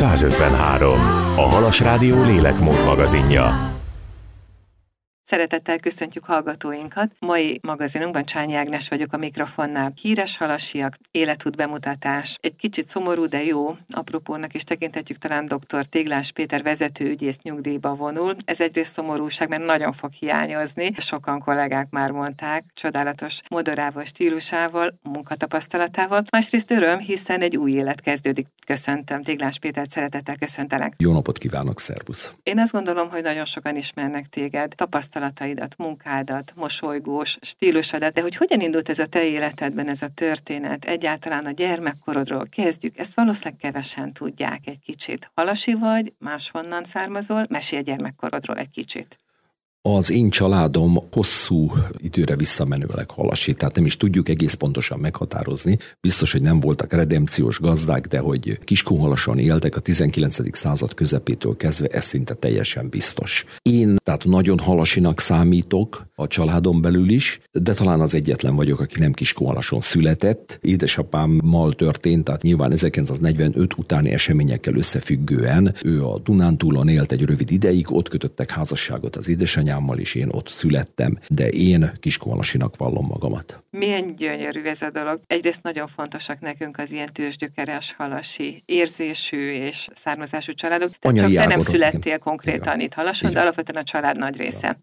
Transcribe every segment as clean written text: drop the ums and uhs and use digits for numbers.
153. A Halas Rádió lélekmód magazinja. Szeretettel köszöntjük hallgatóinkat. Mai magazinunkban Csányi Ágnes vagyok a mikrofonnál. Híres halasiak, életút bemutatás. Egy kicsit szomorú, de jó apropónak is tekinthetjük, talán dr. Téglás Péter vezetőügyész nyugdíjba vonul. Ez egyrészt szomorúság, mert nagyon fog hiányozni. Sokan kollégák már mondták, csodálatos modorával, stílusával, munkatapasztalatával. Másrészt öröm, hiszen egy új élet kezdődik. Köszöntöm, Téglás Pétert, szeretettel köszöntelek. Jó napot kívánok, szervusz! Én azt gondolom, hogy nagyon sokan ismernek téged, tapasztalataidat, munkádat, mosolygós stílusodat, de hogy hogyan indult ez a te életedben, ez a történet? Egyáltalán a gyermekkorodról kezdjük, ezt valószínűleg kevesen tudják egy kicsit. Halasi vagy, máshonnan származol, mesélj a gyermekkorodról egy kicsit. Az én családom hosszú időre visszamenőleg halasi, tehát nem is tudjuk egész pontosan meghatározni. Biztos, hogy nem voltak redempciós gazdák, de hogy Kiskunhalason éltek a 19. század közepétől kezdve, ez szinte teljesen biztos. Én tehát nagyon halasinak számítok a családon belül is, de talán az egyetlen vagyok, aki nem Kiskunhalason született. Édesapámmal történt, tehát nyilván 1945 utáni eseményekkel összefüggően ő a Dunántúlon élt egy rövid ideig, ott kötöttek házasságot az édesanyámmal, és én ott születtem, de én Kiskunhalasinak vallom magamat. Milyen gyönyörű ez a dolog. Egyrészt nagyon fontosak nekünk az ilyen tőzsgyökeres halasi érzésű és származású családok. Tehát csak te nem születtél konkrétan itt Halason, de alapvetően a család nagy része.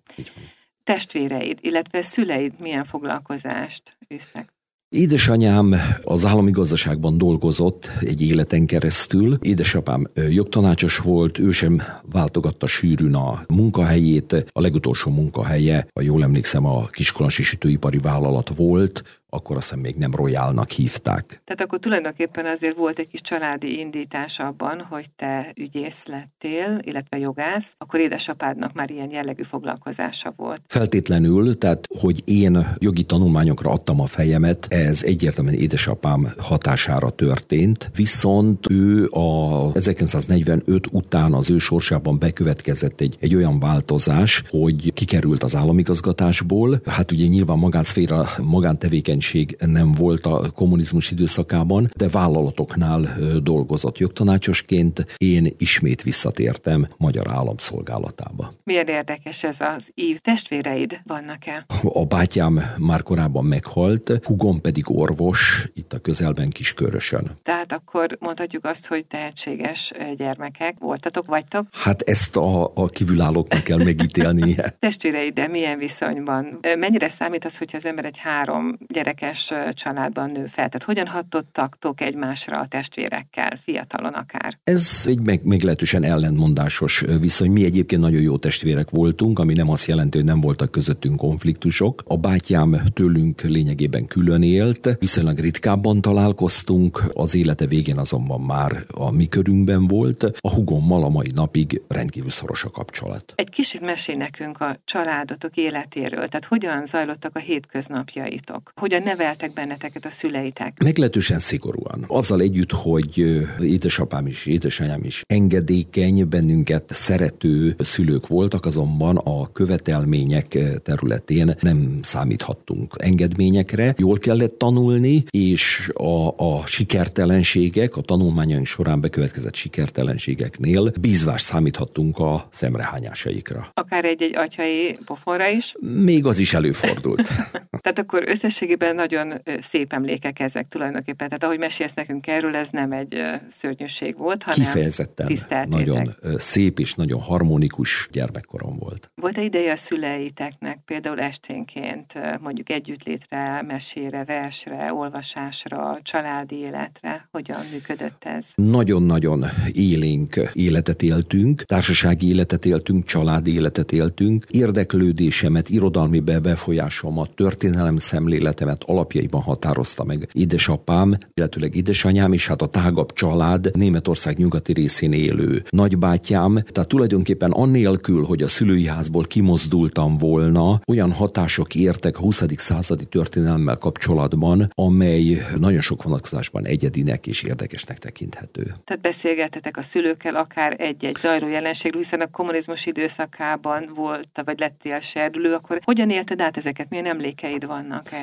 Testvéreid, illetve szüleid milyen foglalkozást űztek? Édesanyám az állami gazdaságban dolgozott egy életen keresztül. Édesapám jogtanácsos volt, ő sem váltogatta sűrűn a munkahelyét. A legutolsó munkahelye, ha jól emlékszem, a Kiskunhalasi Sütőipari Vállalat volt, akkor azt hiszem még nem Royálnak hívták. Tehát akkor tulajdonképpen azért volt egy kis családi indítás abban, hogy te ügyész lettél, illetve jogász, akkor édesapádnak már ilyen jellegű foglalkozása volt. Feltétlenül, tehát hogy én jogi tanulmányokra adtam a fejemet, ez egyértelműen édesapám hatására történt, viszont ő a 1945 után az ő sorsában bekövetkezett egy olyan változás, hogy kikerült az államigazgatásból. Hát ugye nyilván magánszféra, magántevékenység nem volt a kommunizmus időszakában, de vállalatoknál dolgozott jogtanácsosként. Én ismét visszatértem magyar államszolgálatába. Milyen érdekes ez az ív. Testvéreid vannak-e? A bátyám már korábban meghalt, húgom pedig orvos, itt a közelben Kiskörösön. Tehát akkor mondhatjuk azt, hogy tehetséges gyermekek voltatok, vagytok? Hát ezt a kívülállóknak kell megítélnie. Testvéreiddel milyen viszonyban? Mennyire számít az, hogyha az ember egy 3 gyerekes családban nő fel? Tehát hogyan hatottaktok egymásra a testvérekkel, fiatalon akár? Ez egy meglehetősen ellentmondásos viszony. Mi egyébként nagyon jó testvérek voltunk, ami nem azt jelenti, hogy nem voltak közöttünk konfliktusok. A bátyám tőlünk lényegében külön élt, viszonylag ritkábban találkoztunk, az élete végén azonban már a mi körünkben volt. A húgommal a mai napig rendkívül szoros a kapcsolat. Egy kicsit mesélj nekünk a családotok életéről, tehát hogyan zajlottak a hétköznapjaitok? Hogyan neveltek benneteket a szüleitek? Meglehetősen szigorúan. Azzal együtt, hogy édesapám is, édesanyám is engedékeny, bennünket szerető szülők voltak, azonban a követelmények területén nem számíthattunk engedményekre. Jól kellett tanulni, és a sikertelenségek, a tanulmányaink során bekövetkezett sikertelenségeknél bízvás számíthattunk a szemrehányásaikra. Akár egy atyai pofonra is? Még az is előfordult. Tehát akkor összességében nagyon szép emlékek ezek tulajdonképpen. Tehát ahogy mesélsz nekünk erről, ez nem egy szörnyűség volt, hanem kifejezetten nagyon szép és nagyon harmonikus gyermekkorom volt. Volt-e ideje a szüleiteknek például esténként mondjuk együttlétre, mesére, versre, olvasásra, családi életre? Hogyan működött ez? Nagyon-nagyon élénk életet éltünk, társasági életet éltünk, családi életet éltünk. Érdeklődésemet, irodalmi befolyásomat, történelem szemléletemet alapjaiban határozta meg édesapám, illetőleg édesanyám, és hát a tágabb család Németország nyugati részén élő nagybátyám. Tehát tulajdonképpen annélkül, hogy a szülői házból kimozdultam volna, olyan hatások értek a 20. századi történelemmel kapcsolatban, amely nagyon sok vonatkozásban egyedinek és érdekesnek tekinthető. Tehát beszélgettetek a szülőkkel akár egy-egy zajló jelenségről, hiszen a kommunizmus időszakában volt, vagy lettél serdülő, akkor hogyan élted át ezeket? Milyen emlékeid vannak erről?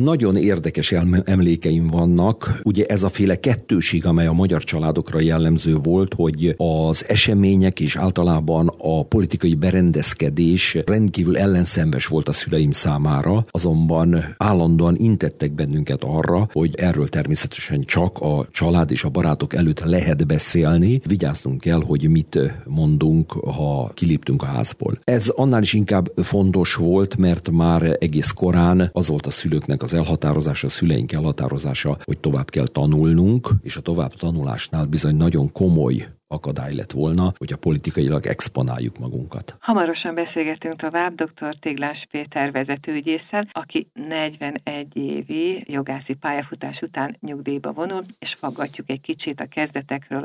Nagyon érdekes emlékeim vannak. Ugye ez a féle kettőség, amely a magyar családokra jellemző volt, hogy az események és általában a politikai berendezkedés rendkívül ellenszenves volt a szüleim számára, azonban állandóan intettek bennünket arra, hogy erről természetesen csak a család és a barátok előtt lehet beszélni. Vigyáznunk kell, hogy mit mondunk, ha kiléptünk a házból. Ez annál is inkább fontos volt, mert már egész korán az volt a szülőknek az elhatározása, a szüleink elhatározása, hogy tovább kell tanulnunk, és a tovább tanulásnál bizony nagyon komoly akadály lett volna, hogy a politikailag exponáljuk magunkat. Hamarosan beszélgetünk tovább dr. Téglás Péter vezetőügyésszel, aki 41 évi jogászi pályafutás után nyugdíjba vonul, és faggatjuk egy kicsit a kezdetekről.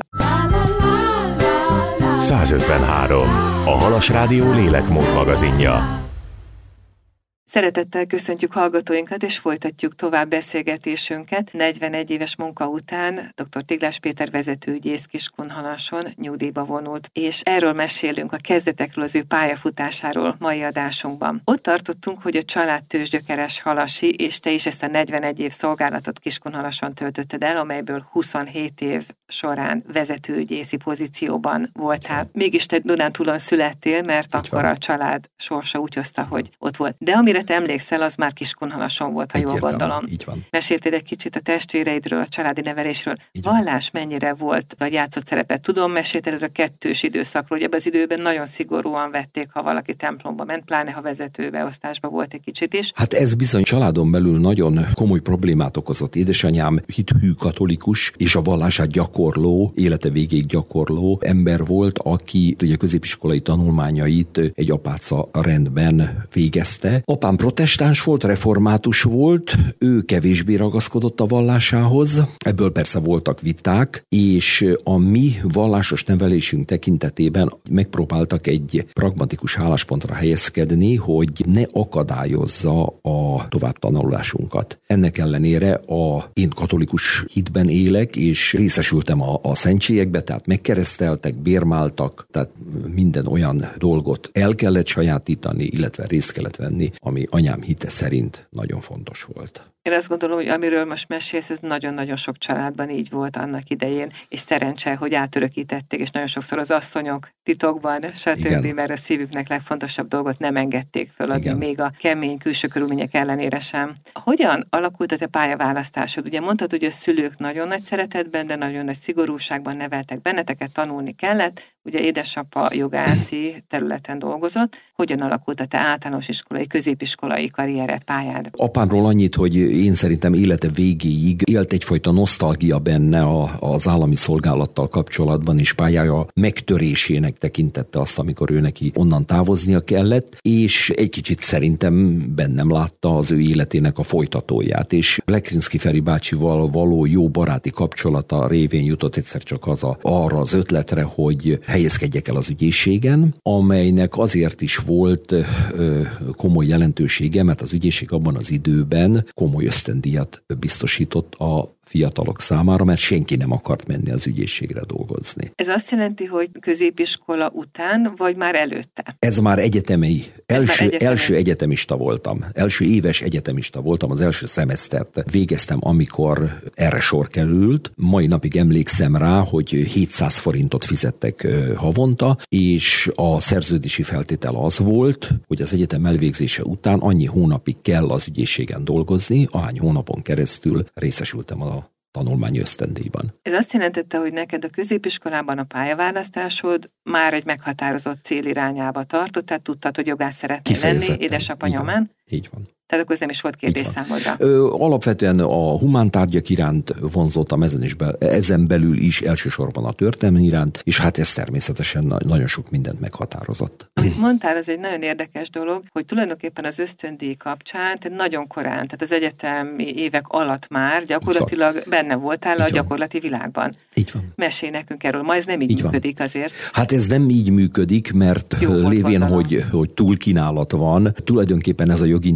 153. A Halas Rádió lélekmód magazinja. Szeretettel köszöntjük hallgatóinkat, és folytatjuk tovább beszélgetésünket. 41 éves munka után dr. Téglás Péter vezetőügyész Kiskunhalason nyugdíjba vonult, és erről mesélünk, a kezdetekről, az ő pályafutásáról mai adásunkban. Ott tartottunk, hogy a család tőzsgyökeres halasi, és te is ezt a 41 év szolgálatot Kiskunhalason töltötted el, amelyből 27 év során vezetőügyészi pozícióban voltál. Mégis te Dunántúlon születtél, mert akkor a család sorsa úgy hozta, hogy ott volt. De amire te emlékszel, az már Kiskunhalason volt, ha jól gondolom. Így van. Meséltél egy kicsit a testvéreidről, a családi nevelésről. Vallás mennyire volt, vagy játszott szerepet? Tudom, meséltél erről a kettős időszakról, hogy ebben az időben nagyon szigorúan vették, ha valaki templomba ment, pláne ha vezetőbeosztásba volt egy kicsit is. Hát ez bizony családon belül nagyon komoly problémát okozott. Édesanyám hithű katolikus, és a vallását gyakorló, élete végéig gyakorló ember volt, aki ugye középiskolai tanulmányait egy apáca rendben végezte. Apám protestáns volt, református volt, ő kevésbé ragaszkodott a vallásához, ebből persze voltak viták, és a mi vallásos nevelésünk tekintetében megpróbáltak egy pragmatikus álláspontra helyezkedni, hogy ne akadályozza a továbbtanulásunkat. Ennek ellenére én katolikus hitben élek, és részesültem a szentségekbe, tehát megkereszteltek, bérmáltak, tehát minden olyan dolgot el kellett sajátítani, illetve részt kellett venni, ami anyám hite szerint nagyon fontos volt. Én azt gondolom, hogy amiről most mesélsz, ez nagyon-nagyon sok családban így volt annak idején, és szerencse, hogy átörökítették, és nagyon sokszor az asszonyok titokban, stb., mert a szívüknek legfontosabb dolgot nem engedték föladni, még a kemény külső körülmények ellenére sem. Hogyan alakult a te pályaválasztásod? Ugye mondtad, hogy a szülők nagyon nagy szeretetben, de nagyon nagy szigorúságban neveltek benneteket, tanulni kellett. Ugye édesapa jogászi területen dolgozott. Hogyan alakult a te általános iskolai, középiskolai karriered, pályád? Apámról annyit, hogy én szerintem élete végéig élt egyfajta nosztalgia benne az állami szolgálattal kapcsolatban, és pályája megtörésének tekintette azt, amikor ő neki onnan távoznia kellett, és egy kicsit szerintem bennem látta az ő életének a folytatóját, és Lekrinszky Feri bácsival való jó baráti kapcsolata révén jutott egyszer csak arra az ötletre, hogy helyezkedjek el az ügyészségen, amelynek azért is volt komoly jelentősége, mert az ügyészség abban az időben komoly ösztöndíjat biztosított a fiatalok számára, mert senki nem akart menni az ügyészségre dolgozni. Ez azt jelenti, hogy középiskola után, vagy már előtte? Ez már egyetemi. Első egyetemista voltam. Első éves egyetemista voltam, az első szemesztert végeztem, amikor erre sor került. Mai napig emlékszem rá, hogy 700 forintot fizettek havonta, és a szerződési feltétel az volt, hogy az egyetem elvégzése után annyi hónapig kell az ügyészségen dolgozni, ahány hónapon keresztül részesültem a tanulmányi ösztöndíjban. Ez azt jelentette, hogy neked a középiskolában a pályaválasztásod már egy meghatározott cél irányába tartott, tehát tudtad, hogy jogász szeretnél lenni édesapa nyomán? Így van. Tehát akkor ez nem is volt kérdés számodra. Alapvetően a humántárgyak iránt vonzottam, ezen belül is elsősorban a történelem iránt, és hát ez természetesen nagyon sok mindent meghatározott. Amit mondtál, az egy nagyon érdekes dolog, hogy tulajdonképpen az ösztöndíj kapcsán, tehát nagyon korán, tehát az egyetemi évek alatt már gyakorlatilag benne voltál a gyakorlati világban. Így van. Mesélj nekünk erről, ma ez nem így működik azért. Hát ez nem így működik, mert lévén, hogy túlkínálat van, tulajdonképpen ez a jogintézmény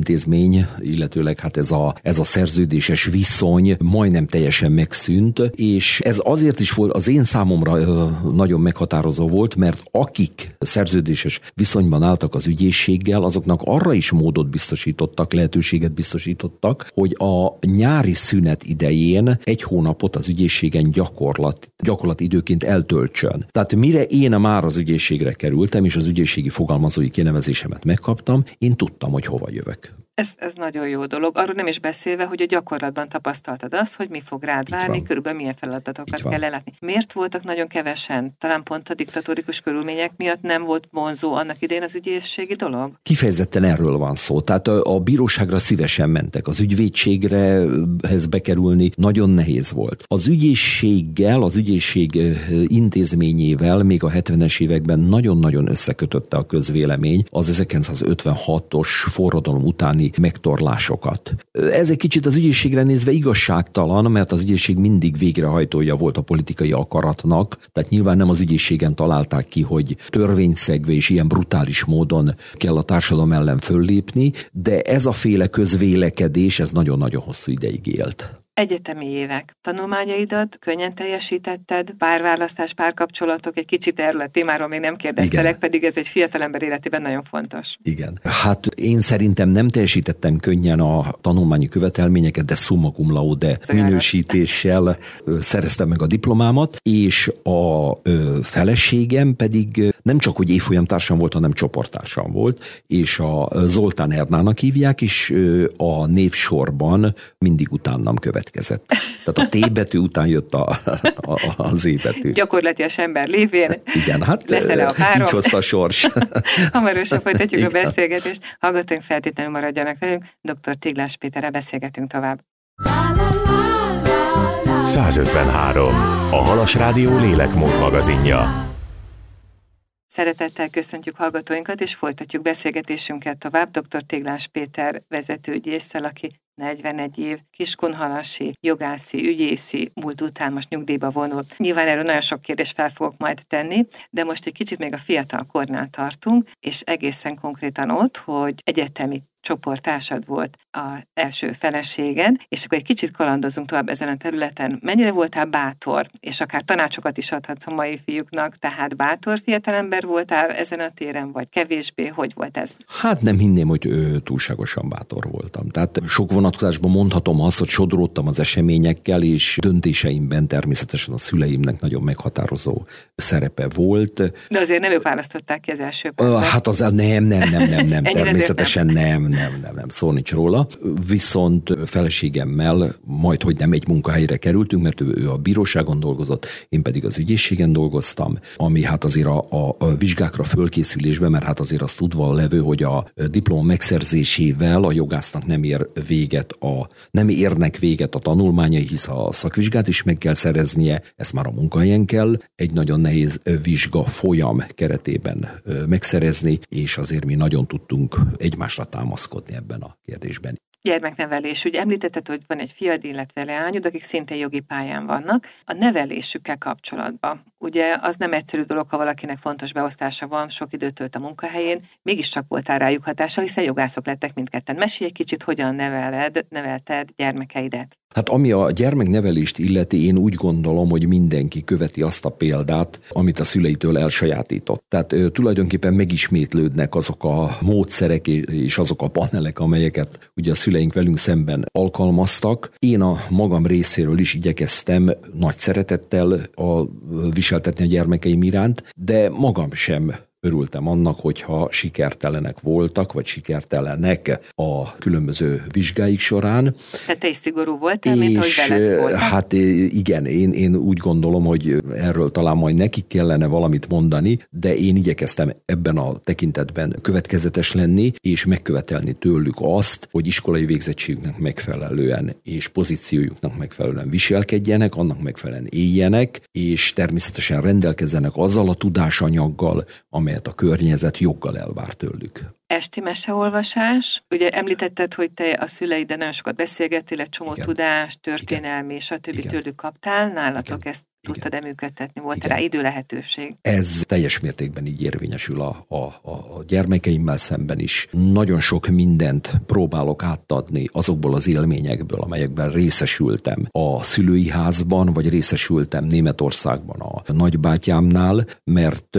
törvény, illetőleg hát ez a szerződéses viszony majdnem teljesen megszűnt, és ez azért is volt az én számomra nagyon meghatározó volt, mert akik szerződéses viszonyban álltak az ügyészséggel, azoknak arra is módot biztosítottak, lehetőséget biztosítottak, hogy a nyári szünet idején 1 hónapot az ügyészségen gyakorlati időként eltöltsön. Tehát mire én már az ügyészségre kerültem, és az ügyészségi fogalmazói kinevezésemet megkaptam, én tudtam, hogy hova jövök. Ez nagyon jó dolog. Arról nem is beszélve, hogy a gyakorlatban tapasztaltad azt, hogy mi fog rád várni, körülbelül milyen feladatokat kell ellátni. Miért voltak nagyon kevesen? Talán pont a diktatórikus körülmények miatt nem volt vonzó annak idején az ügyészségi dolog? Kifejezetten erről van szó. Tehát a bíróságra szívesen mentek. Az ügyvédségrehez bekerülni nagyon nehéz volt. Az ügyészséggel, az ügyészség intézményével még a 70-es években nagyon-nagyon összekötötte a közvélemény az 1956-os forradalom utáni megtorlásokat. Ez egy kicsit az ügyészségre nézve igazságtalan, mert az ügyészség mindig végrehajtója volt a politikai akaratnak, tehát nyilván nem az ügyészségen találták ki, hogy törvényszegve és ilyen brutális módon kell a társadalom ellen föllépni, de ez a féle közvélekedés, ez nagyon-nagyon hosszú ideig élt. Egyetemi évek. Tanulmányaidat könnyen teljesítetted, párválasztás, párkapcsolatok, egy kicsit erről a témáról még nem kérdeztelek, igen. Pedig ez egy fiatalember életében nagyon fontos. Igen. Hát én szerintem nem teljesítettem könnyen a tanulmányi követelményeket, de summa cum laude minősítéssel szereztem meg a diplomámat, és a feleségem pedig nem csak, hogy évfolyamtársam volt, hanem csoporttársam volt, és a Zoltán Ernának hívják, és a névsorban mindig utánam következett. Tehát a T betű után jött az E betű. Gyakorlatias ember lévén. Igen, hát leszel a párom. Így hozta a sors. Hamarosan folytatjuk a beszélgetést. Hallgatóink feltétlenül maradjanak velünk. Dr. Téglás Péterrel beszélgetünk tovább. 153. A Halas Rádió lélekmód magazinja. Szeretettel köszöntjük hallgatóinkat, és folytatjuk beszélgetésünket tovább Dr. Téglás Péter vezetőügyésszel, aki 41 év kiskunhalasi, jogászi, ügyészi múlt után most nyugdíjba vonul. Nyilván erről nagyon sok kérdést fel fogok majd tenni, de most egy kicsit még a fiatal kornál tartunk, és egészen konkrétan ott, hogy egyetemi csoporttársad volt az első feleséged, és akkor egy kicsit kalandozunk tovább ezen a területen. Mennyire voltál bátor, és akár tanácsokat is adhatsz a mai fiúknak, tehát bátor fiatalember voltál ezen a téren, vagy kevésbé? Hogy volt ez? Hát nem hinném, hogy túlságosan bátor voltam. Tehát sok vonatkozásban mondhatom azt, hogy sodródtam az eseményekkel, és döntéseimben természetesen a szüleimnek nagyon meghatározó szerepe volt. De azért nem ők választották ki az első percben. Hát az nem, természetesen nem, szó nincs róla. Viszont feleségemmel majdhogy nem egy munkahelyre kerültünk, mert ő a bíróságon dolgozott, én pedig az ügyészségen dolgoztam, ami hát azért a vizsgákra fölkészülésben, mert hát azért azt tudva a levő, hogy a diploma megszerzésével a jogásznak nem érnek véget a tanulmányai, hisz a szakvizsgát is meg kell szereznie, ezt már a munkahelyen kell egy nagyon nehéz vizsga folyam keretében megszerezni, és azért mi nagyon tudtunk egymásra támaszkodni ebben a kérdésben. Gyermeknevelés. Ugye említetted, hogy van egy fiad, illetve leányod, akik szintén jogi pályán vannak. A nevelésükkel kapcsolatban. Ugye az nem egyszerű dolog, ha valakinek fontos beosztása van, sok időt tölt a munkahelyén, mégiscsak voltál rájuk hatással, hiszen jogászok lettek mindketten. Mesélj egy kicsit, hogyan nevelted gyermekeidet. Hát ami a gyermeknevelést illeti, én úgy gondolom, hogy mindenki követi azt a példát, amit a szüleitől elsajátított. Tehát tulajdonképpen megismétlődnek azok a módszerek és azok a panelek, amelyeket ugye a szüleink velünk szemben alkalmaztak. Én a magam részéről is igyekeztem nagy szeretettel viseltetni a gyermekeim iránt, de magam sem örültem annak, hogyha sikertelenek voltak, vagy sikertelenek a különböző vizsgáik során. Tehát te is szigorú voltál, mint ahogy veled voltál? Hát igen, én úgy gondolom, hogy erről talán majd nekik kellene valamit mondani, de én igyekeztem ebben a tekintetben következetes lenni, és megkövetelni tőlük azt, hogy iskolai végzettségüknek megfelelően és pozíciójuknak megfelelően viselkedjenek, annak megfelelően éljenek, és természetesen rendelkezzenek azzal a tudásanyaggal, amelyet a környezet joggal elvár tőlük. Esti meseolvasás. Ugye említetted, hogy te a szüleiddel nagyon sokat beszélgettél, egy csomó tudást, történelmi, stb. Tőlük kaptál. Nálatok ezt tudtad-e működtetni? Volt rá idő, lehetőség? Ez teljes mértékben így érvényesül a gyermekeimmel szemben is. Nagyon sok mindent próbálok átadni azokból az élményekből, amelyekben részesültem a szülői házban, vagy részesültem Németországban a nagybátyámnál, mert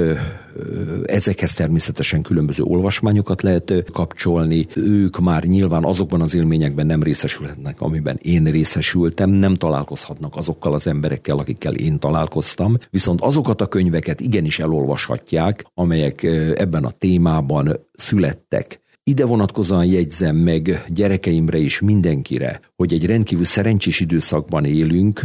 ezekhez természetesen különböző olvasmányokat lehet kapcsolni. Ők már nyilván azokban az élményekben nem részesülhetnek, amiben én részesültem, nem találkozhatnak azokkal az emberekkel, akikkel én találkoztam, viszont azokat a könyveket igenis elolvashatják, amelyek ebben a témában születtek. Ide vonatkozóan jegyzem meg gyerekeimre és mindenkire, hogy egy rendkívül szerencsés időszakban élünk,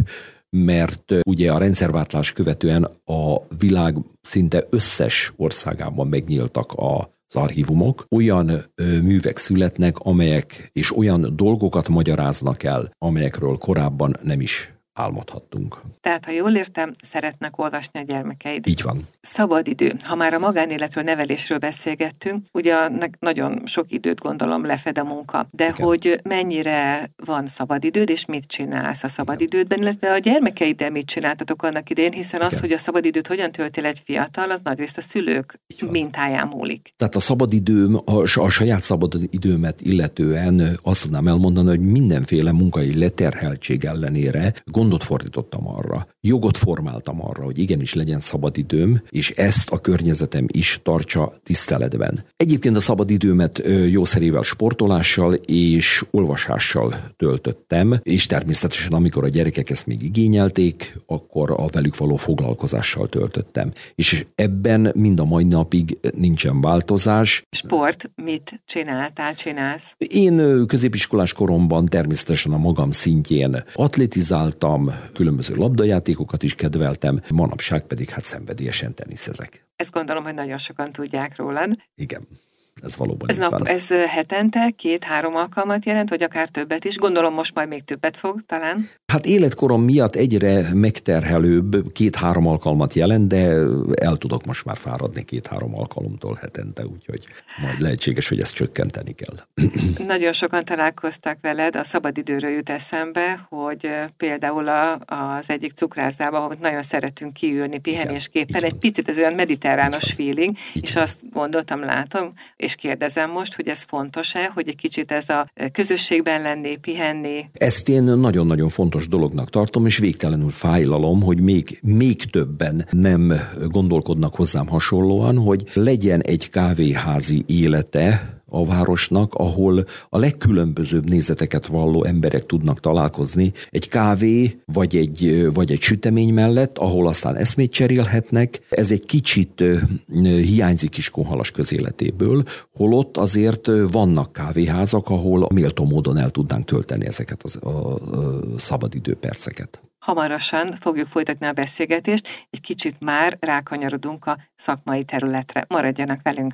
mert ugye a rendszerváltás követően a világ szinte összes országában megnyíltak az archívumok, olyan művek születnek, amelyek és olyan dolgokat magyaráznak el, amelyekről korábban nem is álmodhattunk. Tehát, ha jól értem, szeretnek olvasni a gyermekeid. Így van. Szabadidő. Ha már a magánéletről, nevelésről beszélgettünk, ugye nagyon sok időt gondolom lefed a munka, de igen, hogy mennyire van szabadidőd, és mit csinálsz a szabadidődben, illetve a gyermekeiddel mit csináltatok annak idején, hiszen igen, az, hogy a szabadidőt hogyan töltél egy fiatal, az nagyrészt a szülők mintáján múlik. Tehát a szabadidőm, a saját szabadidőmet illetően azt tudnám elmondani, hogy mindenféle munkai leterheltség ellenére gondot fordítottam arra, jogot formáltam arra, hogy igenis legyen szabadidőm, és ezt a környezetem is tartsa tiszteletben. Egyébként a szabadidőmet jószerével sportolással és olvasással töltöttem, és természetesen amikor a gyerekek ezt még igényelték, akkor a velük való foglalkozással töltöttem. És ebben mind a mai napig nincsen változás. Sport, mit csinálsz? Én középiskolás koromban természetesen a magam szintjén atlétizáltam, különböző labdajátékokat is kedveltem, manapság pedig szenvedélyesen teniszezek. Ezt gondolom, hogy nagyon sokan tudják rólad. Igen. Ez valóban így van. Ez hetente 2-3 alkalmat jelent, vagy akár többet is? Gondolom most majd még többet fog talán. Életkorom miatt egyre megterhelőbb 2-3 alkalmat jelent, de el tudok most már fáradni 2-3 alkalomtól hetente, úgyhogy majd lehetséges, hogy ezt csökkenteni kell. Nagyon sokan találkoztak veled, a szabadidőről jut eszembe, hogy például az egyik cukrászában, ahol nagyon szeretünk kiülni pihenésképpen, egy picit ez olyan mediterrános feeling, és azt gondoltam, látom, és kérdezem most, hogy ez fontos-e, hogy egy kicsit ez a közösségben lenni, pihenni? Ezt én nagyon-nagyon fontos dolognak tartom, és végtelenül fájlalom, hogy még többen nem gondolkodnak hozzám hasonlóan, hogy legyen egy kávéházi élete a városnak, ahol a legkülönbözőbb nézeteket valló emberek tudnak találkozni egy kávé vagy egy sütemény mellett, ahol aztán eszmét cserélhetnek. Ez egy kicsit hiányzik Kiskunhalas közéletéből, holott azért vannak kávéházak, ahol méltó módon el tudnánk tölteni ezeket a szabadidőperceket. Hamarosan fogjuk folytatni a beszélgetést, egy kicsit már rákanyarodunk a szakmai területre. Maradjanak velünk!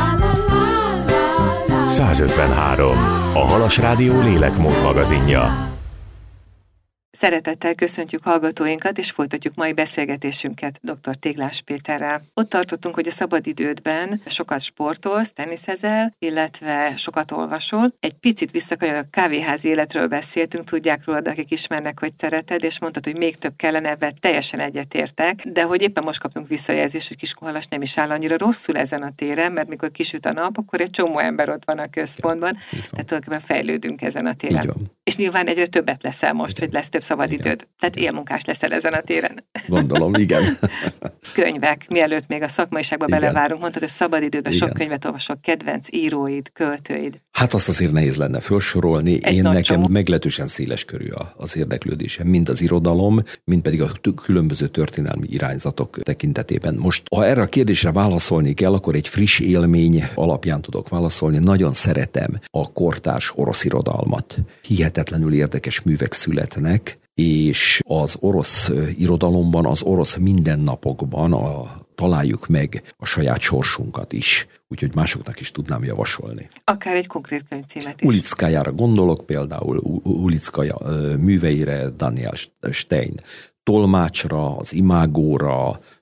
153. A Halas Rádió lélekmód magazinja. Szeretettel köszöntjük hallgatóinkat, és folytatjuk mai beszélgetésünket dr. Téglás Péterrel. Ott tartottunk, hogy a szabadidődben sokat sportolsz, teniszezel, illetve sokat olvasol. Egy picit visszakanyarodva a kávéházi életről beszéltünk, tudják rólad, akik ismernek, hogy szereted, és mondtad, hogy még több kellene, ebben teljesen egyetértek, de hogy éppen most kaptunk visszajelzést, hogy Kiskunhalas nem is áll annyira rosszul ezen a téren, mert mikor kisüt a nap, akkor egy csomó ember ott van a központban, tehát tulajdonképpen fejlődünk ezen a téren. És nyilván egyre többet leszel most, hogy lesz több szabadidőd. Tehát élmunkás leszel ezen a téren. Gondolom, igen. Könyvek, mielőtt még a szakmaiságba belevárunk, mondtad, hogy szabadidőben sok könyvet olvasok, kedvenc íróid, költőid. Azt azért nehéz lenne felsorolni. Nekem meglehetősen széles körű az érdeklődésem, mind az irodalom, mind pedig a különböző történelmi irányzatok tekintetében. Most, ha erre a kérdésre válaszolni kell, akkor egy friss élmény alapján tudok válaszolni. Nagyon szeretem a kortárs orosz irodalmat. Hihetetlenül érdekes művek születnek, és az orosz irodalomban, az orosz mindennapokban találjuk meg a saját sorsunkat is, úgyhogy másoknak is tudnám javasolni. Akár egy konkrét könyvcímet is. Ulickájára gondolok, például Ulickaja műveire, Daniel Stein tolmácsra, az imágóra,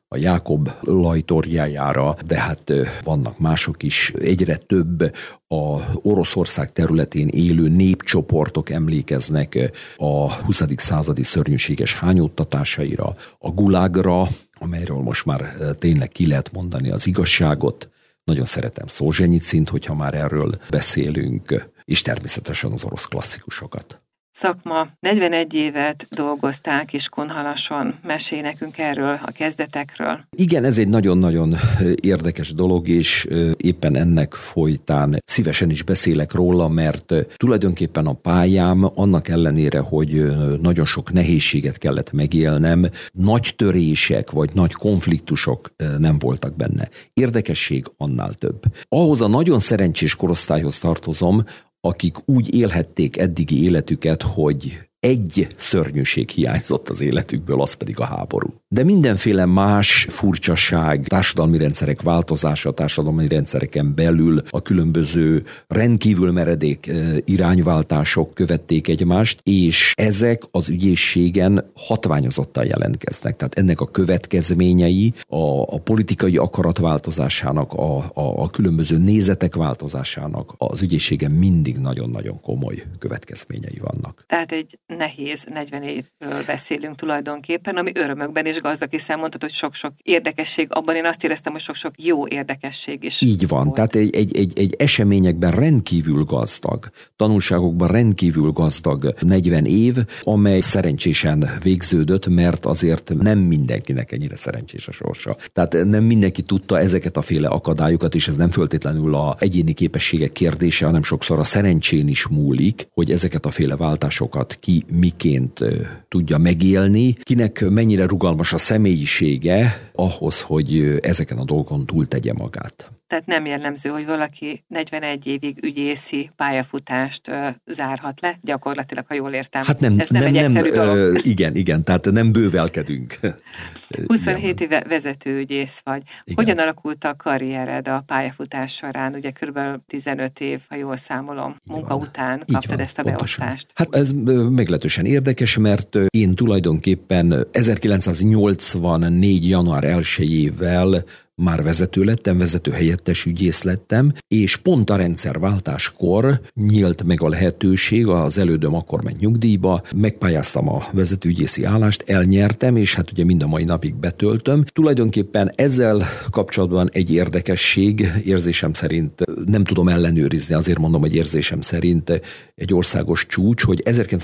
a Jákob lajtorjájára, de hát vannak mások is. Egyre több a Oroszország területén élő népcsoportok emlékeznek a 20. századi szörnyűséges hányódtatásaira, a Gulagra, amelyről most már tényleg ki lehet mondani az igazságot. Nagyon szeretem Szolzsenyicint, hogyha már erről beszélünk, és természetesen az orosz klasszikusokat. Szakma, 41 évet dolgoztál Kiskunhalason. Mesélj nekünk erről, a kezdetekről. Igen, ez egy nagyon-nagyon érdekes dolog, és éppen ennek folytán szívesen is beszélek róla, mert tulajdonképpen a pályám annak ellenére, hogy nagyon sok nehézséget kellett megélnem, nagy törések vagy nagy konfliktusok nem voltak benne. Érdekesség annál több. Ahhoz a nagyon szerencsés korosztályhoz tartozom, akik úgy élhették eddigi életüket, hogy egy szörnyűség hiányzott az életükből, az pedig a háború. De mindenféle más furcsaság, társadalmi rendszerek változása, társadalmi rendszereken belül a különböző rendkívül meredék irányváltások követték egymást, és ezek az ügyészségen hatványozottan jelentkeznek. Tehát ennek a következményei a politikai akarat változásának, a különböző nézetek változásának az ügyészségen mindig nagyon-nagyon komoly következményei vannak. Tehát egy nehéz 40 évről beszélünk tulajdonképpen, ami örömökben is gazdag, hiszen mondtad, hogy sok-sok érdekesség, abban én azt éreztem, hogy sok-sok jó érdekesség is. Így van, volt. Tehát egy eseményekben rendkívül gazdag, tanulságokban rendkívül gazdag 40 év, amely szerencsésen végződött, mert azért nem mindenkinek ennyire szerencsés a sorsa. Tehát nem mindenki tudta ezeket a féle akadályokat, és ez nem feltétlenül az egyéni képességek kérdése, hanem sokszor a szerencsén is múlik, hogy ezeket a féle váltásokat ki miként tudja megélni, kinek mennyire rugalmas a személyisége ahhoz, hogy ezeken a dolgon túltegye magát. Tehát nem jellemző, hogy valaki 41 évig ügyészi pályafutást zárhat le, gyakorlatilag, ha jól értem. Hát nem, ez nem egy egyszerű dolog. Igen, tehát nem bővelkedünk. 27 éve vezetőügyész vagy. Igen. Hogyan alakult a karriered a pályafutás során? Ugye kb. 15 év, ha jól számolom, munka után kaptad ezt a beosztást. Hát ez meglehetősen érdekes, mert én tulajdonképpen 1984. január 1-ével már vezető lettem, vezető helyettes ügyész lettem, és pont a rendszerváltáskor nyílt meg a lehetőség, az elődöm akkor ment nyugdíjba, megpályáztam a vezetőügyészi állást, elnyertem, és hát ugye mind a mai napig betöltöm. Tulajdonképpen ezzel kapcsolatban egy érdekesség, érzésem szerint nem tudom ellenőrizni, azért mondom, hogy érzésem szerint egy országos csúcs, hogy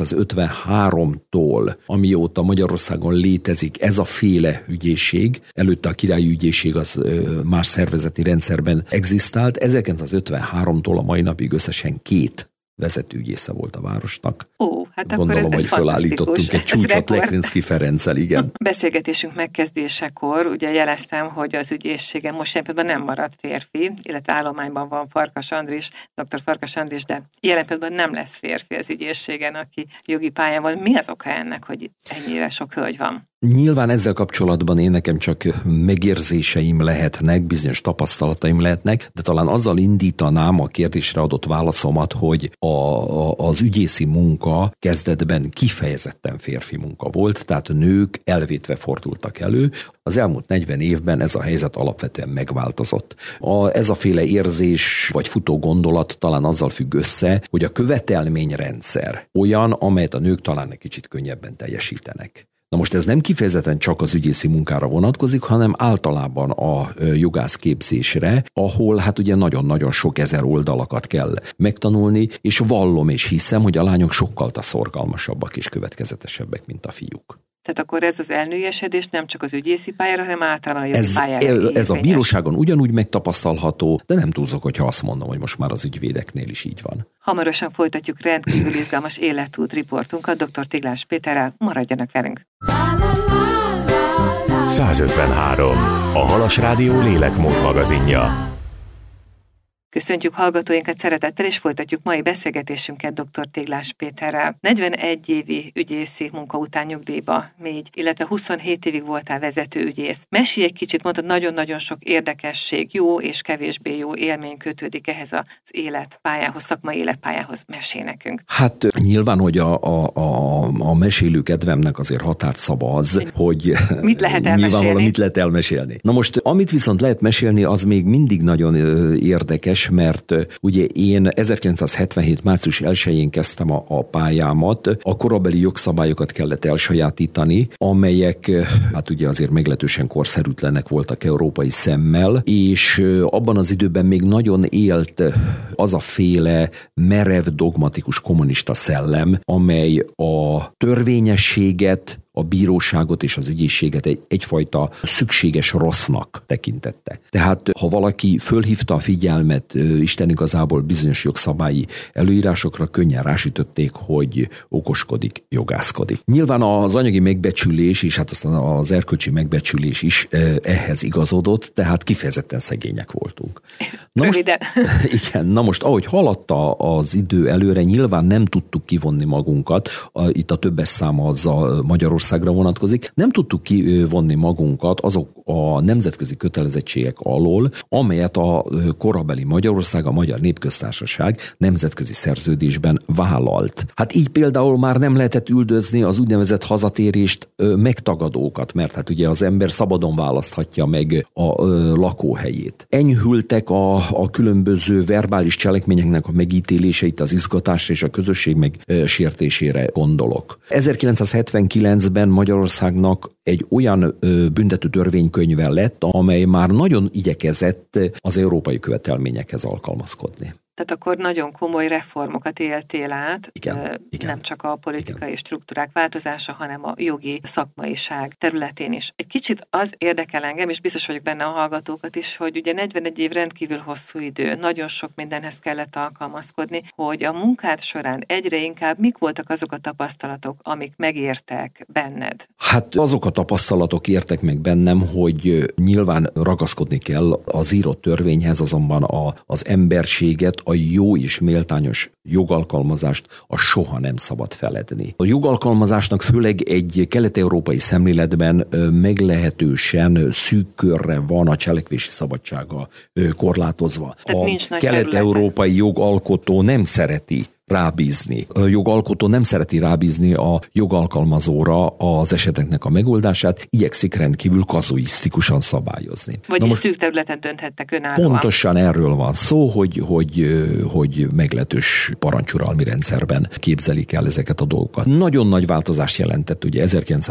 1953-tól, amióta Magyarországon létezik ez a féle ügyészség, előtte a királyi ügyészség az más szervezeti rendszerben egzisztált. 1953-tól a mai napig összesen 2 vezetőügyésze volt a városnak. Hát gondolom, akkor ez hogy felállítottunk egy csúcsot Lekrinszky Ferenccel, igen. Beszélgetésünk megkezdésekor ugye jeleztem, hogy az ügyészségen most jelen pillanatban nem maradt férfi, illetve állományban van Farkas Andris, dr. Farkas Andris, de jelen pillanatban nem lesz férfi az ügyészségen, aki jogi pályán van. Mi az oka ennek, hogy ennyire sok hölgy van? Nyilván ezzel kapcsolatban én nekem csak megérzéseim lehetnek, bizonyos tapasztalataim lehetnek, de talán azzal indítanám a kérdésre adott válaszomat, hogy az ügyészi munka kezdetben kifejezetten férfi munka volt, tehát nők elvétve fordultak elő. Az elmúlt 40 évben ez a helyzet alapvetően megváltozott. Ez a féle érzés vagy futó gondolat talán azzal függ össze, hogy a követelményrendszer olyan, amelyet a nők talán egy kicsit könnyebben teljesítenek. Na most ez nem kifejezetten csak az ügyészi munkára vonatkozik, hanem általában a jogászképzésre, ahol hát ugye nagyon-nagyon sok ezer oldalakat kell megtanulni, és vallom és hiszem, hogy a lányok sokkal szorgalmasabbak és következetesebbek, mint a fiúk. Tehát akkor ez az elnőjesedés nem csak az ügyészi pályára, hanem általában a jogi pályára. Ez a bíróságon ugyanúgy megtapasztalható, de nem túlzok, hogyha azt mondom, hogy most már az ügyvédeknél is így van. Hamarosan folytatjuk rendkívül izgalmas életút riportunkat dr. Tiglás Péterrel. Maradjanak velünk! 153. A Halas Rádió lélekmód magazinja. Köszöntjük hallgatóinkat szeretettel, és folytatjuk mai beszélgetésünket dr. Téglás Péterrel. 41 évi ügyészi munka után nyugdíjba mégy, illetve 27 évig voltál vezető ügyész. Mesélj egy kicsit, mondtad, nagyon-nagyon sok érdekesség, jó és kevésbé jó élmény kötődik ehhez az életpályához, szakmai életpályához. Mesélj nekünk. Hát nyilván, hogy a mesélő kedvemnek azért határt szab az, hogy mit lehet elmesélni? Mit lehet elmesélni. Na most, amit viszont lehet mesélni, az még mindig nagyon érdekes, mert ugye én 1977. március 1-én kezdtem a pályámat, a korabeli jogszabályokat kellett elsajátítani, amelyek hát ugye azért meglehetősen korszerűtlenek voltak európai szemmel, és abban az időben még nagyon élt az a féle merev, dogmatikus kommunista szellem, amely a törvényességet, a bíróságot és az ügyészséget egyfajta szükséges rossznak tekintette. Tehát ha valaki fölhívta a figyelmet Isten igazából bizonyos jogszabályi előírásokra, könnyen rásütötték, hogy okoskodik, jogászkodik. Nyilván az anyagi megbecsülés és hát aztán az erkölcsi megbecsülés is ehhez igazodott, tehát kifejezetten szegények voltunk. Na most, ahogy haladta az idő előre, nyilván nem tudtuk kivonni magunkat, itt a többes szám az a Magyarországra vonatkozik, nem tudtuk kivonni magunkat azok a nemzetközi kötelezettségek alól, amelyet a korabeli Magyarország, a Magyar Népköztársaság nemzetközi szerződésben vállalt. Hát így például már nem lehetett üldözni az úgynevezett hazatérést megtagadókat, mert hát ugye az ember szabadon választhatja meg a lakóhelyét. Enyhültek a különböző verbális cselekményeknek a megítéléseit, az izgatásra és a közösség megsértésére gondolok. 1979-ben Magyarországnak egy olyan büntető törvénykönyve lett, amely már nagyon igyekezett az európai követelményekhez alkalmazkodni. Tehát akkor nagyon komoly reformokat éltél át, igen. Nem csak a politikai struktúrák változása, hanem a jogi szakmaiság területén is. Egy kicsit az érdekel engem, és biztos vagyok benne a hallgatókat is, hogy ugye 41 év rendkívül hosszú idő, nagyon sok mindenhez kellett alkalmazkodni, hogy a munkád során egyre inkább mik voltak azok a tapasztalatok, amik megértek benned? Hát azok a tapasztalatok értek meg bennem, hogy nyilván ragaszkodni kell az írott törvényhez, azonban az emberséget, a jó és méltányos jogalkalmazást soha nem szabad feledni. A jogalkalmazásnak főleg egy kelet-európai szemléletben meglehetősen szűk körre van a cselekvési szabadsága korlátozva. Tehát a kelet-európai jogalkotó nem szereti rábízni. A jogalkotó nem szereti rábízni a jogalkalmazóra az eseteknek a megoldását, igyekszik rendkívül kazuisztikusan szabályozni. Vagyis szűk területen dönthettek önállóan. Pontosan erről van szó, hogy meglehetős parancsuralmi rendszerben képzelik el ezeket a dolgokat. Nagyon nagy változást jelentett, ugye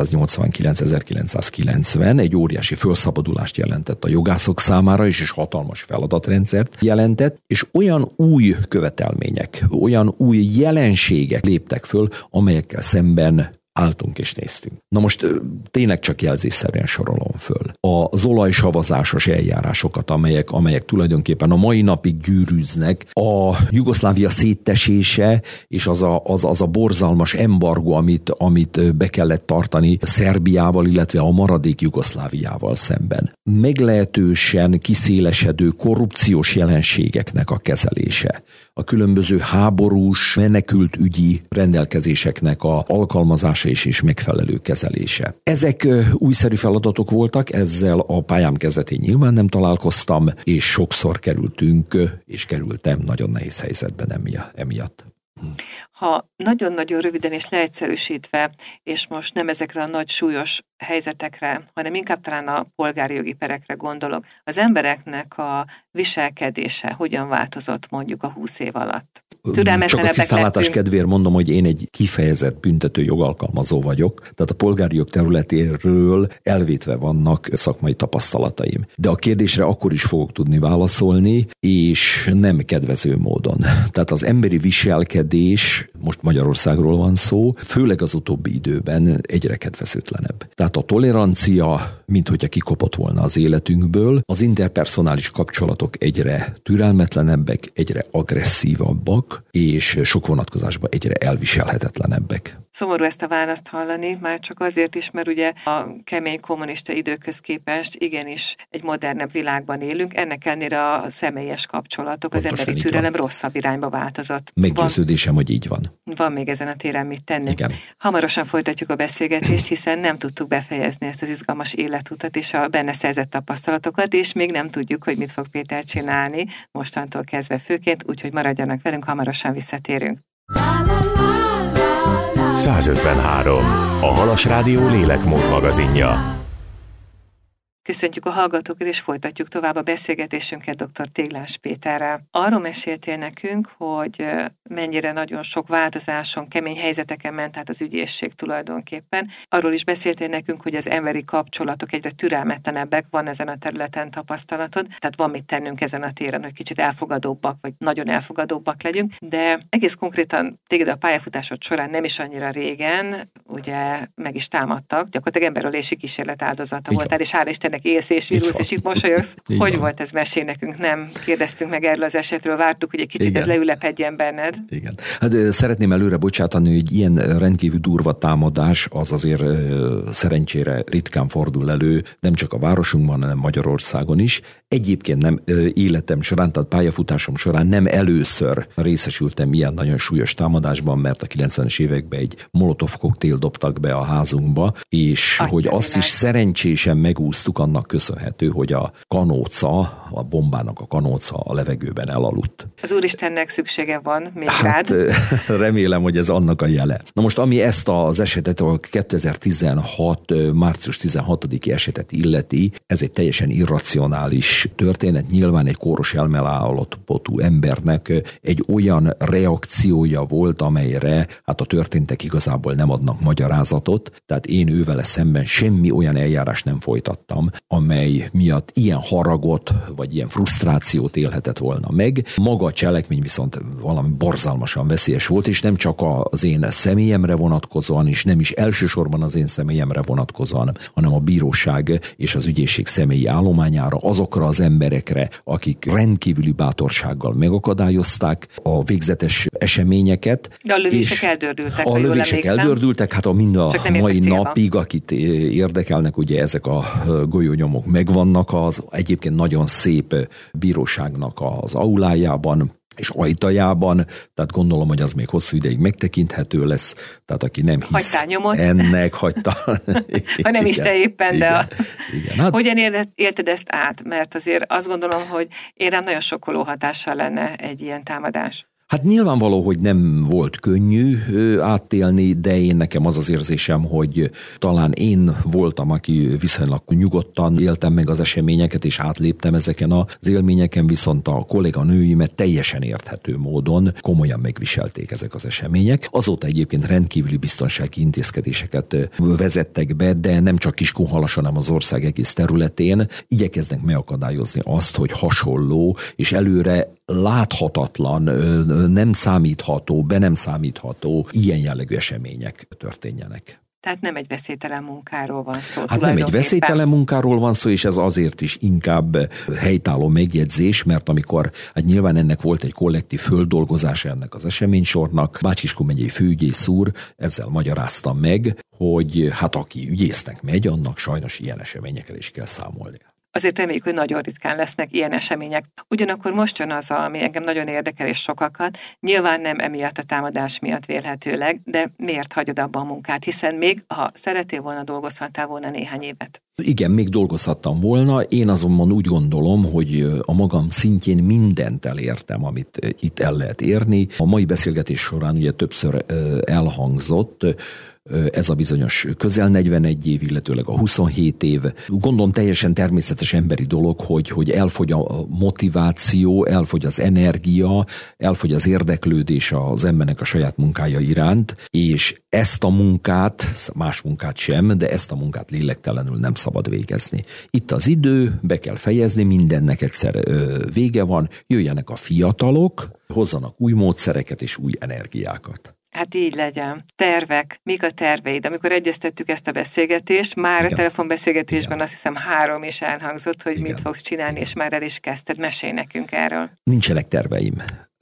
1989-1990 egy óriási felszabadulást jelentett a jogászok számára is, és hatalmas feladatrendszert jelentett, és olyan új követelmények, olyan új jelenségek léptek föl, amelyekkel szemben álltunk és néztünk. Na most tényleg csak jelzésszerűen sorolom föl. Az olajsavazásos eljárásokat, amelyek tulajdonképpen a mai napig gyűrűznek, a Jugoszlávia széttesése és az a borzalmas embargó, amit be kellett tartani Szerbiával, illetve a maradék Jugoszláviával szemben. Meglehetősen kiszélesedő korrupciós jelenségeknek a kezelése. A különböző háborús, menekült ügyi rendelkezéseknek a alkalmazása és megfelelő kezelése. Ezek újszerű feladatok voltak, ezzel a pályám kezdetén nyilván nem találkoztam, és sokszor kerültem nagyon nehéz helyzetben emiatt. Ha nagyon-nagyon röviden és leegyszerűsítve, és most nem ezekre a nagy súlyos helyzetekre, hanem inkább talán a polgári jogi perekre gondolok, az embereknek a viselkedése hogyan változott mondjuk a 20 év alatt? Csak a tisztánlátás kedvéért mondom, hogy én egy kifejezett büntető jogalkalmazó vagyok, tehát a polgári jog területéről elvétve vannak szakmai tapasztalataim. De a kérdésre akkor is fogok tudni válaszolni, és nem kedvező módon. Tehát az emberi viselkedés, most Magyarországról van szó, főleg az utóbbi időben egyre kedvezőtlenebb. Tehát a tolerancia, minthogyha kikopott volna az életünkből, az interpersonális kapcsolatok egyre türelmetlenebbek, egyre agresszívabbak, és sok vonatkozásban egyre elviselhetetlenebbek. Szomorú ezt a választ hallani, már csak azért is, mert ugye a kemény kommunista időkhöz képest igenis egy modernebb világban élünk, ennek ellenére a személyes kapcsolatok, pontosan az emberi türelem rosszabb irányba változott. Meggyőződésem, hogy így van. Van még ezen a téren mit tenni. Igen. Hamarosan folytatjuk a beszélgetést, hiszen nem tudtuk befejezni ezt az izgalmas életutat és a benne szerzett tapasztalatokat, és még nem tudjuk, hogy mit fog Péter csinálni mostantól kezdve főként, úgyhogy maradjanak velünk, hamarosan visszatérünk. 153. A Halas Rádió lélekmód magazinja. Köszöntjük a hallgatókat, és folytatjuk tovább a beszélgetésünket dr. Téglás Péterrel. Arról meséltél nekünk, hogy mennyire nagyon sok változáson, kemény helyzeteken ment át az ügyészség tulajdonképpen. Arról is beszéltél nekünk, hogy az emberi kapcsolatok egyre türelmetlenebbek, van ezen a területen tapasztalatod, tehát van mit tennünk ezen a téren, hogy kicsit elfogadóbbak, vagy nagyon elfogadóbbak legyünk, de egész konkrétan téged a pályafutásod során nem is annyira régen, ugye meg is támadtak, gyakorlatilag emberölési kísérlet áldozata voltál, és hála Istennek élsz és virulsz, és itt mosolyogsz. Hogy volt ez? Mesélj nekünk, nem kérdeztünk meg erről az esetről, vártuk, hogy egy kicsit ez leülepedjen benned. Igen. Hát szeretném előre bocsátani, hogy ilyen rendkívül durva támadás az azért szerencsére ritkán fordul elő, nem csak a városunkban, hanem Magyarországon is. Egyébként nem életem során, tehát pályafutásom során nem először részesültem ilyen nagyon súlyos támadásban, mert a 90-es években egy molotov koktél dobtak be a házunkba, és hogy azt is szerencsésen megúsztuk, annak köszönhető, hogy a kanóca, a bombának a kanóca a levegőben elaludt. Az Úristennek szüksége van még rád. Remélem, hogy ez annak a jele. Na most, ami ezt az esetet, a 2016. március 16-i esetet illeti, ez egy teljesen irracionális történet. Nyilván egy kóros elmelállapotú embernek egy olyan reakciója volt, amelyre hát a történtek igazából nem adnak magyarázatot. Tehát én ővele szemben semmi olyan eljárást nem folytattam, amely miatt ilyen haragot, vagy ilyen frusztrációt élhetett volna meg. Maga a cselekmény viszont valami borzalmasan veszélyes volt, és nem csak az én személyemre vonatkozóan, és nem is elsősorban az én személyemre vonatkozóan, hanem a bíróság és az ügyészség személyi állományára, azokra az emberekre, akik rendkívüli bátorsággal megakadályozták a végzetes eseményeket. De a lövések eldördültek. A lövések eldördültek, hát mind a mai napig, akit érdekelnek, ugye ezek a golyónyomok megvannak az egyébként nagyon szép bíróságnak az aulájában és ajtajában, tehát gondolom, hogy az még hosszú ideig megtekinthető lesz, tehát aki nem hisz ennek, hagyta. Ha nem is te éppen, de igen. Hát, hogyan élted ezt át? Mert azért azt gondolom, hogy én rám nagyon sokkoló hatással lenne egy ilyen támadás. Hát nyilvánvaló, hogy nem volt könnyű átélni, de én nekem az az érzésem, hogy talán én voltam, aki viszonylag nyugodtan éltem meg az eseményeket, és átléptem ezeken az élményeken, viszont a kolléganőimet teljesen érthető módon komolyan megviselték ezek az események. Azóta egyébként rendkívüli biztonsági intézkedéseket vezettek be, de nem csak Kiskunhalason, hanem az ország egész területén igyekeznek megakadályozni azt, hogy hasonló és előre láthatatlan, nem számítható, be nem számítható ilyen jellegű események történjenek. Tehát nem egy veszélytelen munkáról van szó. Hát nem egy veszélytelen munkáról van szó, és ez azért is inkább helytálló megjegyzés, mert amikor, hát nyilván ennek volt egy kollektív földolgozása ennek az eseménysornak, Bács-Kiskun megyei főügyész úr ezzel magyarázta meg, hogy hát aki ügyésznek megy, annak sajnos ilyen eseményekkel is kell számolnia. Azért reméljük, hogy nagyon ritkán lesznek ilyen események. Ugyanakkor most jön az, ami engem nagyon érdekel és sokakat, nyilván nem emiatt a támadás miatt vélhetőleg, de miért hagyod abba a munkát? Hiszen még, ha szeretél volna, dolgozhattál volna néhány évet. Igen, még dolgozhattam volna, én azonban úgy gondolom, hogy a magam szintjén mindent elértem, amit itt el lehet érni. A mai beszélgetés során ugye többször elhangzott, ez a bizonyos közel 41 év, illetőleg a 27 év. Gondolom teljesen természetes emberi dolog, hogy elfogy a motiváció, elfogy az energia, elfogy az érdeklődés az embernek a saját munkája iránt, és ezt a munkát, más munkát sem, de ezt a munkát lélektelenül nem szabad végezni. Itt az idő, be kell fejezni, mindennek egyszer vége van, jöjjenek a fiatalok, hozzanak új módszereket és új energiákat. Hát így legyen. Tervek. Mik a terveid? Amikor egyeztettük ezt a beszélgetést, már igen. A telefonbeszélgetésben igen. Azt hiszem 3 is elhangzott, hogy igen. Mit fogsz csinálni, igen. És már el is kezdted. Mesélj nekünk erről. Nincsenek terveim.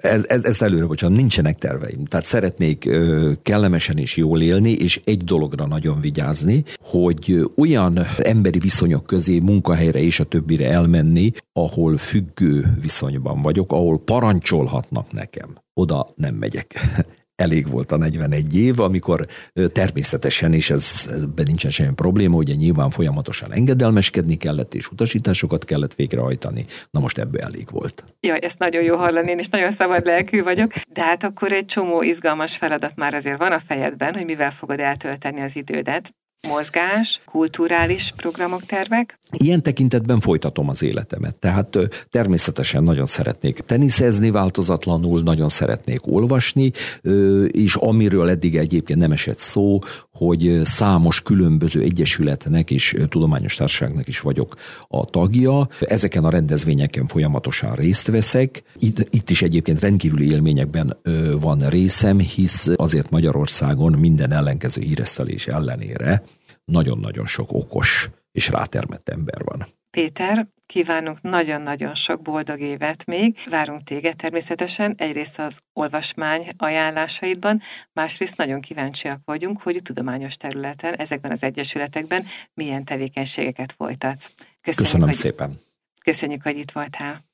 ezt előre, bocsánat, nincsenek terveim. Tehát szeretnék kellemesen és jól élni, és egy dologra nagyon vigyázni, hogy olyan emberi viszonyok közé, munkahelyre és a többire elmenni, ahol függő viszonyban vagyok, ahol parancsolhatnak nekem. Oda nem megyek. Elég volt a 41 év, amikor természetesen, és ezben nincsen semmi probléma, ugye nyilván folyamatosan engedelmeskedni kellett, és utasításokat kellett végrehajtani. Na most ebből elég volt. Jaj, ezt nagyon jó hallani, én is nagyon szabad lelkű vagyok, de hát akkor egy csomó izgalmas feladat már azért van a fejedben, hogy mivel fogod eltölteni az idődet. Mozgás, kulturális programok, tervek? Ilyen tekintetben folytatom az életemet. Tehát természetesen nagyon szeretnék teniszezni változatlanul, nagyon szeretnék olvasni, és amiről eddig egyébként nem esett szó, hogy számos különböző egyesületnek és tudományos társaságnak is vagyok a tagja. Ezeken a rendezvényeken folyamatosan részt veszek. Itt is egyébként rendkívüli élményekben van részem, hisz azért Magyarországon minden ellenkező híresztelés ellenére nagyon-nagyon sok okos és rátermett ember van. Péter, kívánunk nagyon-nagyon sok boldog évet még. Várunk téged természetesen, egyrészt az olvasmány ajánlásaidban, másrészt nagyon kíváncsiak vagyunk, hogy a tudományos területen, ezekben az egyesületekben milyen tevékenységeket folytatsz. Köszönöm szépen. Köszönjük, hogy itt voltál.